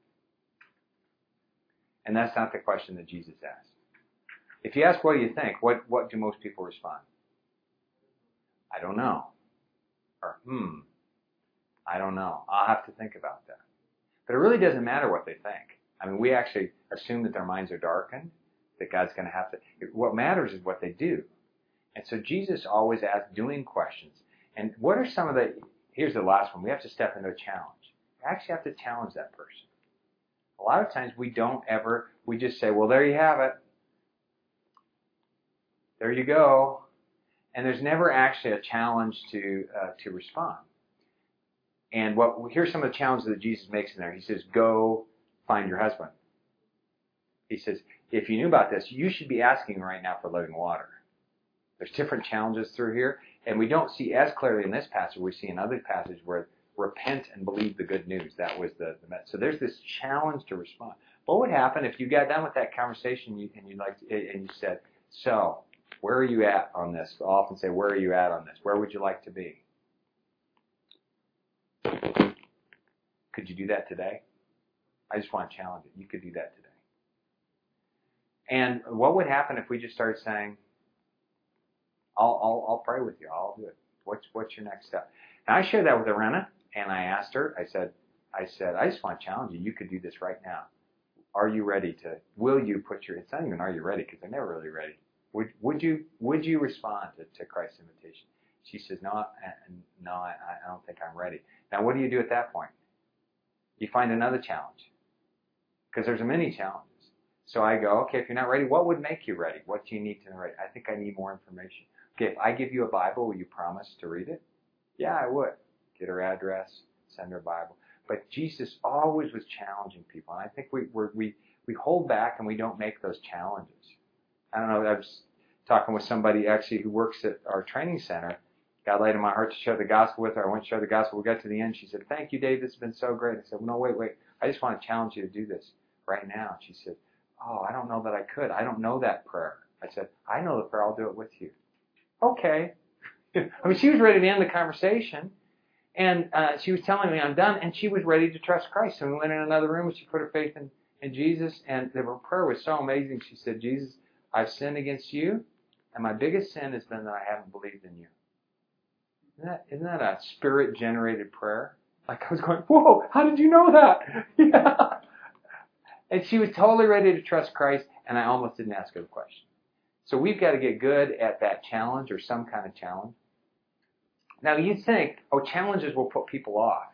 And that's not the question that Jesus asked. If you ask, what do you think, what, what do most people respond? I don't know. Or, hmm, I don't know. I'll have to think about that. But it really doesn't matter what they think. I mean, we actually assume that their minds are darkened, that God's going to have to... What matters is what they do. And so Jesus always asked doing questions. And what are some of the... here's the last one. We have to step into a challenge. We actually have to challenge that person. A lot of times we don't ever, we just say, well, there you have it. There you go. And there's never actually a challenge to uh, to respond. And what here's some of the challenges that Jesus makes in there. He says, go find your husband. He says, if you knew about this, you should be asking right now for living water. There's different challenges through here, and we don't see as clearly in this passage. We see in other passages where repent and believe the good news. That was the, the message. So there's this challenge to respond. What would happen if you got done with that conversation you, and you like and you said, so where are you at on this? I'll often say, where are you at on this? Where would you like to be? Could you do that today? I just want to challenge it. You could do that today. And what would happen if we just started saying, I'll, I'll, I'll pray with you. I'll do it. What's, what's your next step? And I shared that with Arena, and I asked her, I said, I said, I just want to challenge you. You could do this right now. Are you ready to, will you put your, it's not even are you ready, because they're never really ready. Would, would you, would you respond to, to Christ's invitation? She says, no, no, I, I don't think I'm ready. Now, what do you do at that point? You find another challenge, because there's many challenges. So I go, okay, if you're not ready, what would make you ready? What do you need to know ready? I think I need more information. Okay, if I give you a Bible, will you promise to read it? Yeah, I would. Get her address, send her a Bible. But Jesus always was challenging people. And I think we we're, we we hold back and we don't make those challenges. I don't know, I was talking with somebody actually who works at our training center. God laid in my heart to share the gospel with her. I went to share the gospel. We got to the end. She said, thank you, Dave. This has been so great. I said, well, no, wait, wait. I just want to challenge you to do this right now. She said, oh, I don't know that I could. I don't know that prayer. I said, I know the prayer. I'll do it with you. Okay. I mean, she was ready to end the conversation. And uh, she was telling me I'm done. And she was ready to trust Christ. And we went in another room and she put her faith in, in Jesus. And her prayer was so amazing. She said, Jesus, I've sinned against you. And my biggest sin has been that I haven't believed in you. Isn't that, isn't that a spirit-generated prayer? Like I was going, whoa, how did you know that? Yeah. And she was totally ready to trust Christ, and I almost didn't ask her the question. So we've got to get good at that challenge or some kind of challenge. Now you'd think, oh, challenges will put people off.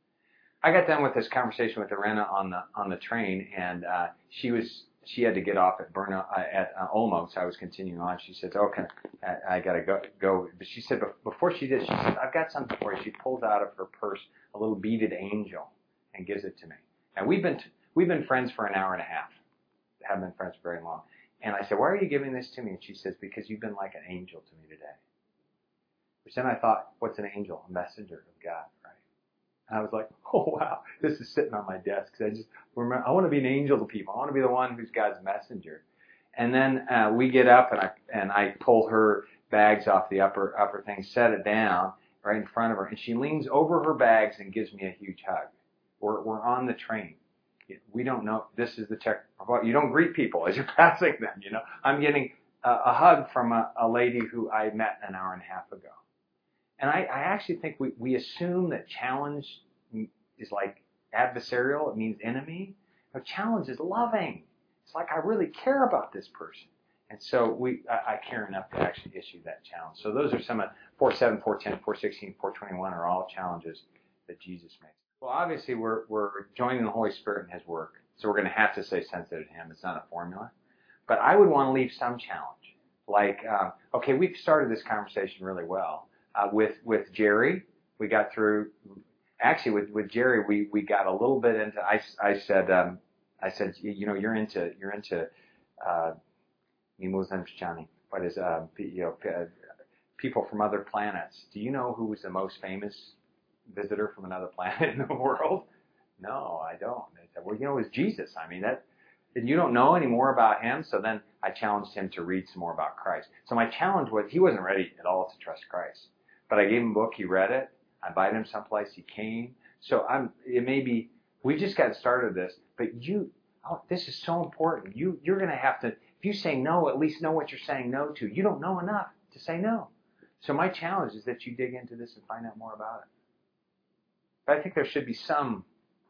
I got done with this conversation with Arena on the on the train, and uh, she was she had to get off at Burno, uh, at uh, Olmo, so I was continuing on. She said, "Okay, I, I got to go." Go, but she said before she did, she said, "I've got something for you." She pulls out of her purse a little beaded angel and gives it to me. And we've been t- we've been friends for an hour and a half. Haven't been friends for very long. And I said, "Why are you giving this to me?" And she says, "Because you've been like an angel to me today." Which then I thought, what's an angel? A messenger of God, right? And I was like, oh, wow, this is sitting on my desk. I just remember, I want to be an angel to people. I want to be the one who's God's messenger. And then uh, we get up and I and I pull her bags off the upper upper thing, set it down right in front of her, and she leans over her bags and gives me a huge hug. We're we're on the train. We don't know. This is the Czech. You don't greet people as you're passing them. You know, I'm getting a, a hug from a, a lady who I met an hour and a half ago. And I, I actually think we, we assume that challenge is like adversarial. It means enemy. No, challenge is loving. It's like I really care about this person. And so we I, I care enough to actually issue that challenge. So those are some of four seven, four ten, four sixteen, four twenty-one are all challenges that Jesus makes. Well, obviously we're we're joining the Holy Spirit in His work. So we're going to have to stay sensitive to Him. It's not a formula. But I would want to leave some challenge. Like, uh, okay, we've started this conversation really well. Uh, with with Jerry, we got through. Actually, with, with Jerry, we, we got a little bit into. I, I said um, I said you know you're into you're into uh, what is uh, you know people from other planets. Do you know who was the most famous visitor from another planet in the world? No, I don't. They said, well, you know, it was Jesus. I mean that. And you don't know any more about him. So then I challenged him to read some more about Christ. So my challenge was he wasn't ready at all to trust Christ. But I gave him a book, he read it. I invited him someplace, he came. So I'm, it may be, we just got started this, but you, oh, this is so important. You, you're going to have to, if you say no, at least know what you're saying no to. You don't know enough to say no. So my challenge is that you dig into this and find out more about it. But I think there should be some,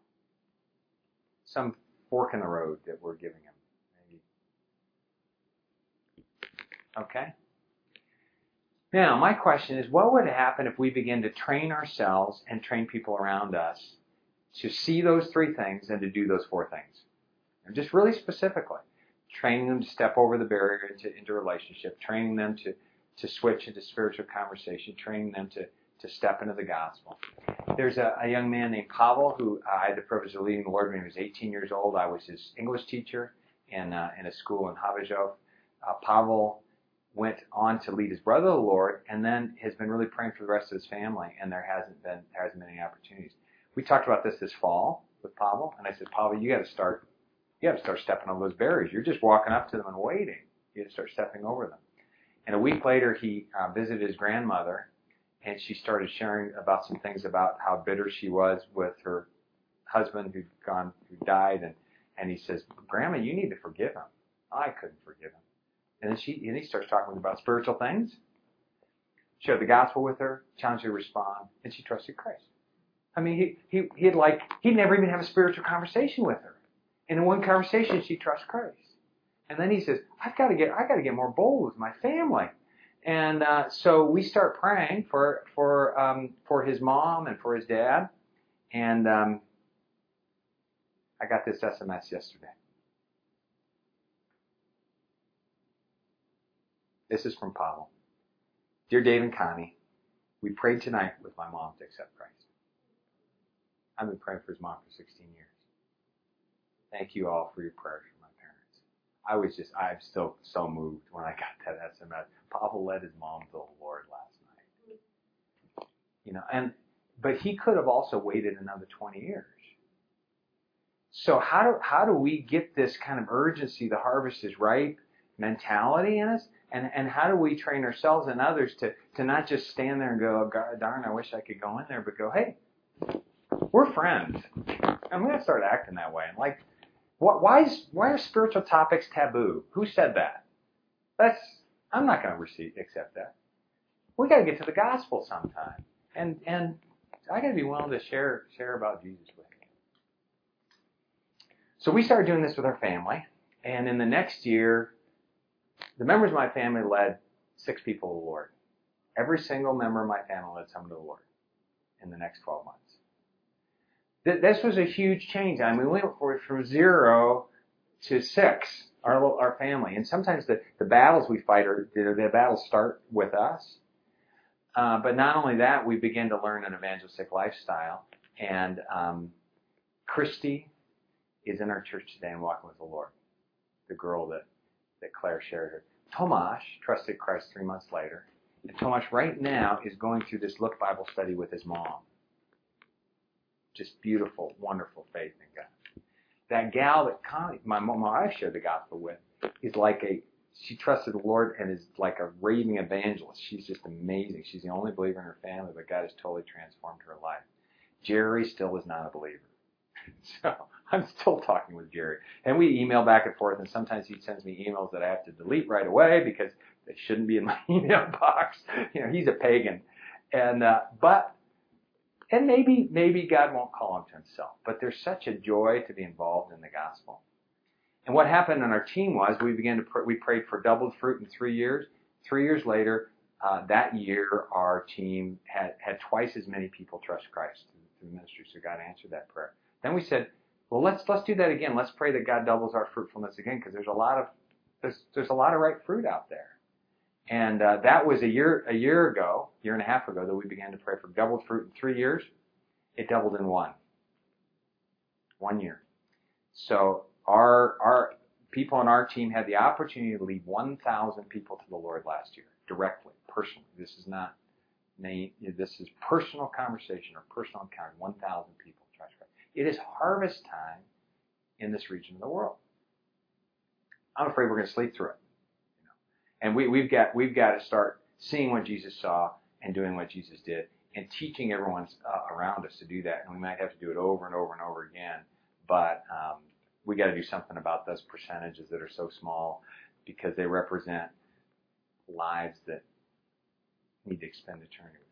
some fork in the road that we're giving him. Maybe. Okay? Now, my question is, what would happen if we begin to train ourselves and train people around us to see those three things and to do those four things? And just really specifically, training them to step over the barrier into, into relationship, training them to, to switch into spiritual conversation, training them to, to step into the gospel. There's a, a young man named Pavel who I had the privilege of leading the Lord when he was eighteen years old. I was his English teacher in, uh, in a school in Havířov. Uh, Pavel went on to lead his brother to the Lord, and then has been really praying for the rest of his family, and there hasn't been there hasn't been any opportunities. We talked about this this fall with Pavel, and I said, Pavel, you got to start, you got to start stepping over those barriers. You're just walking up to them and waiting. You got to start stepping over them. And a week later, he uh, visited his grandmother, and she started sharing about some things about how bitter she was with her husband who'd gone, who died, and and he says, Grandma, you need to forgive him. I couldn't forgive him. And then she, and he starts talking about spiritual things, shared the gospel with her, challenged her to respond, and she trusted Christ. I mean, he, he, he had like, he'd never even have a spiritual conversation with her. And in one conversation, she trusts Christ. And then he says, I've got to get, I got to get more bold with my family. And, uh, so we start praying for, for, um, for his mom and for his dad. And, um, I got this S M S yesterday. This is from Pavel. Dear Dave and Connie, we prayed tonight with my mom to accept Christ. I've been praying for his mom for sixteen years. Thank you all for your prayers for my parents. I was just, I'm still so moved when I got that S M S. Pavel led his mom to the Lord last night. You know, and, but he could have also waited another twenty years. So how do, how do we get this kind of urgency, the harvest is ripe mentality in us? And and how do we train ourselves and others to, to not just stand there and go, oh, God, darn, I wish I could go in there, but go, hey, we're friends. I'm going to start acting that way. And like, what, why is why are spiritual topics taboo? Who said that? That's I'm not going to receive accept that. We got to get to the gospel sometime, and and I got to be willing to share share about Jesus with you. So we started doing this with our family, and in the next year, the members of my family led six people to the Lord. Every single member of my family led someone to the Lord in the next twelve months. This was a huge change. I mean, we went from zero to six, our our family. And sometimes the, the battles we fight, are the battles start with us. Uh, but not only that, we begin to learn an evangelistic lifestyle. And um, Christy is in our church today and walking with the Lord. The girl that that Claire shared her. Tomasz trusted Christ three months later. And Tomasz right now is going through this Look Bible study with his mom. Just beautiful, wonderful faith in God. That gal that Connie, my mom, I shared the gospel with, is like a, she trusted the Lord and is like a raving evangelist. She's just amazing. She's the only believer in her family, but God has totally transformed her life. Jerry still is not a believer. So I'm still talking with Jerry. And we email back and forth, and sometimes he sends me emails that I have to delete right away because they shouldn't be in my email box. You know, he's a pagan. And, uh, but, and maybe, maybe God won't call him to himself. But there's such a joy to be involved in the gospel. And what happened on our team was we began to, pray, we prayed for doubled fruit in three years. Three years later, uh, that year, our team had, had twice as many people trust Christ through the ministry. So God answered that prayer. Then we said, well, let's let's do that again. Let's pray that God doubles our fruitfulness again, because there's a lot of there's there's a lot of ripe fruit out there. And uh, that was a year a year ago, year and a half ago, that we began to pray for doubled fruit in three years. It doubled in one, one year. So our our people on our team had the opportunity to lead one thousand people to the Lord last year, directly, personally. This is not this is personal conversation or personal encounter. one thousand people trust Christ. It is harvest time in this region of the world. I'm afraid we're going to sleep through it. You know? And we, we've got we've got to start seeing what Jesus saw and doing what Jesus did, and teaching everyone uh, around us to do that. And we might have to do it over and over and over again. But um, we got to do something about those percentages that are so small, because they represent lives that need to expend eternity.